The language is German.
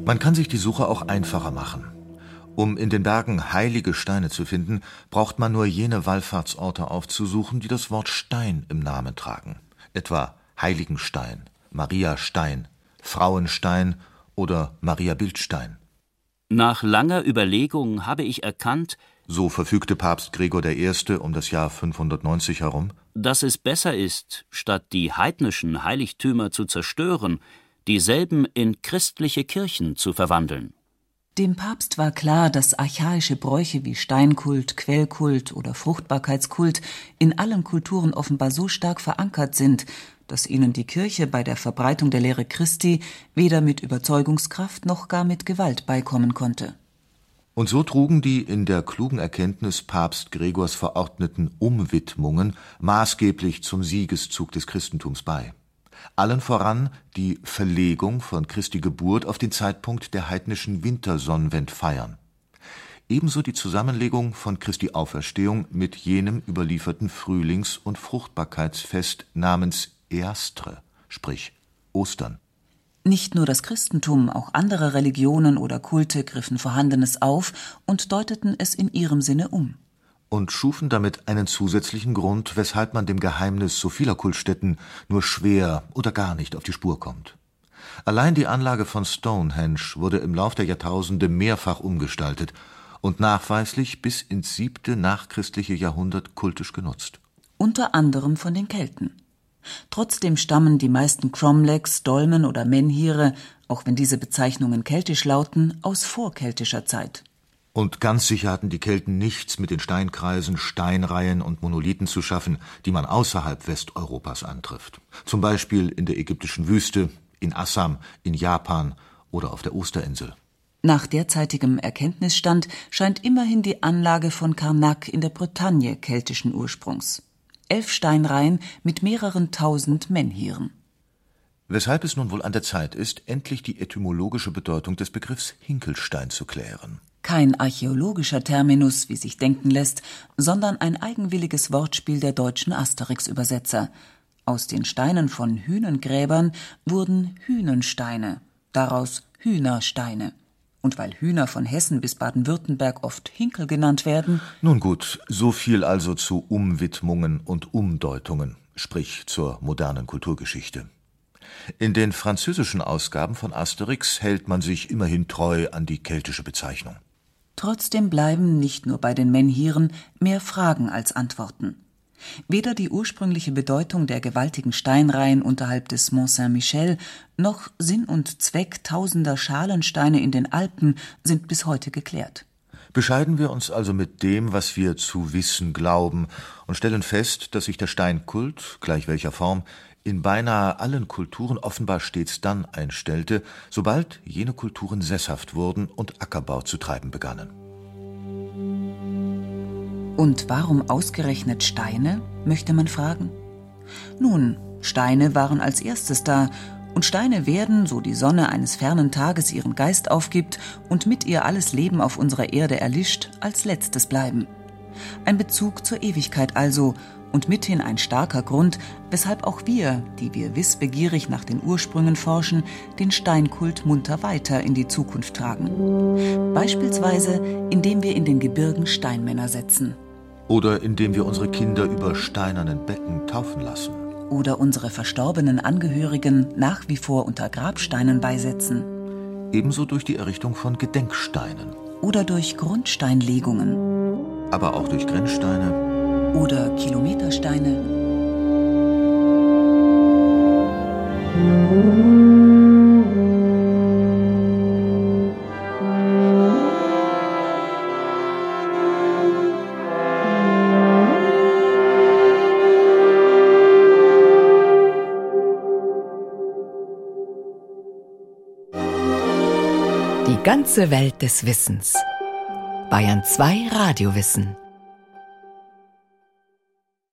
Man kann sich die Suche auch einfacher machen. Um in den Bergen heilige Steine zu finden, braucht man nur jene Wallfahrtsorte aufzusuchen, die das Wort Stein im Namen tragen. Etwa Heiligenstein, Mariastein, Frauenstein oder Mariabildstein. Nach langer Überlegung habe ich erkannt, so verfügte Papst Gregor I. um das Jahr 590 herum, dass es besser ist, statt die heidnischen Heiligtümer zu zerstören, dieselben in christliche Kirchen zu verwandeln. Dem Papst war klar, dass archaische Bräuche wie Steinkult, Quellkult oder Fruchtbarkeitskult in allen Kulturen offenbar so stark verankert sind, dass ihnen die Kirche bei der Verbreitung der Lehre Christi weder mit Überzeugungskraft noch gar mit Gewalt beikommen konnte. Und so trugen die in der klugen Erkenntnis Papst Gregors verordneten Umwidmungen maßgeblich zum Siegeszug des Christentums bei. Allen voran die Verlegung von Christi Geburt auf den Zeitpunkt der heidnischen Wintersonnenwendfeiern. Ebenso die Zusammenlegung von Christi Auferstehung mit jenem überlieferten Frühlings- und Fruchtbarkeitsfest namens Erstre, sprich Ostern. Nicht nur das Christentum, auch andere Religionen oder Kulte griffen Vorhandenes auf und deuteten es in ihrem Sinne um. Und schufen damit einen zusätzlichen Grund, weshalb man dem Geheimnis so vieler Kultstätten nur schwer oder gar nicht auf die Spur kommt. Allein die Anlage von Stonehenge wurde im Lauf der Jahrtausende mehrfach umgestaltet und nachweislich bis ins 7. nachchristliche Jahrhundert kultisch genutzt. Unter anderem von den Kelten. Trotzdem stammen die meisten Cromlechs, Dolmen oder Menhire, auch wenn diese Bezeichnungen keltisch lauten, aus vorkeltischer Zeit. Und ganz sicher hatten die Kelten nichts mit den Steinkreisen, Steinreihen und Monolithen zu schaffen, die man außerhalb Westeuropas antrifft. Zum Beispiel in der ägyptischen Wüste, in Assam, in Japan oder auf der Osterinsel. Nach derzeitigem Erkenntnisstand scheint immerhin die Anlage von Karnak in der Bretagne keltischen Ursprungs. 11 Steinreihen mit mehreren tausend Menhiren. Weshalb es nun wohl an der Zeit ist, endlich die etymologische Bedeutung des Begriffs Hinkelstein zu klären. Kein archäologischer Terminus, wie sich denken lässt, sondern ein eigenwilliges Wortspiel der deutschen Asterix-Übersetzer. Aus den Steinen von Hünengräbern wurden Hünensteine, daraus Hühnersteine. Und weil Hühner von Hessen bis Baden-Württemberg oft Hinkel genannt werden. Nun gut, so viel also zu Umwidmungen und Umdeutungen, sprich zur modernen Kulturgeschichte. In den französischen Ausgaben von Asterix hält man sich immerhin treu an die keltische Bezeichnung. Trotzdem bleiben nicht nur bei den Menhiren mehr Fragen als Antworten. Weder die ursprüngliche Bedeutung der gewaltigen Steinreihen unterhalb des Mont Saint-Michel noch Sinn und Zweck tausender Schalensteine in den Alpen sind bis heute geklärt. Bescheiden wir uns also mit dem, was wir zu wissen glauben, und stellen fest, dass sich der Steinkult, gleich welcher Form, in beinahe allen Kulturen offenbar stets dann einstellte, sobald jene Kulturen sesshaft wurden und Ackerbau zu treiben begannen. Und warum ausgerechnet Steine, möchte man fragen? Nun, Steine waren als erstes da, und Steine werden, so die Sonne eines fernen Tages ihren Geist aufgibt und mit ihr alles Leben auf unserer Erde erlischt, als letztes bleiben. Ein Bezug zur Ewigkeit also, und mithin ein starker Grund, weshalb auch wir, die wir wissbegierig nach den Ursprüngen forschen, den Steinkult munter weiter in die Zukunft tragen. Beispielsweise, indem wir in den Gebirgen Steinmänner setzen. Oder indem wir unsere Kinder über steinernen Becken taufen lassen. Oder unsere verstorbenen Angehörigen nach wie vor unter Grabsteinen beisetzen. Ebenso durch die Errichtung von Gedenksteinen. Oder durch Grundsteinlegungen. Aber auch durch Grenzsteine. Oder Kilometersteine. Die ganze Welt des Wissens. Bayern 2 Radiowissen.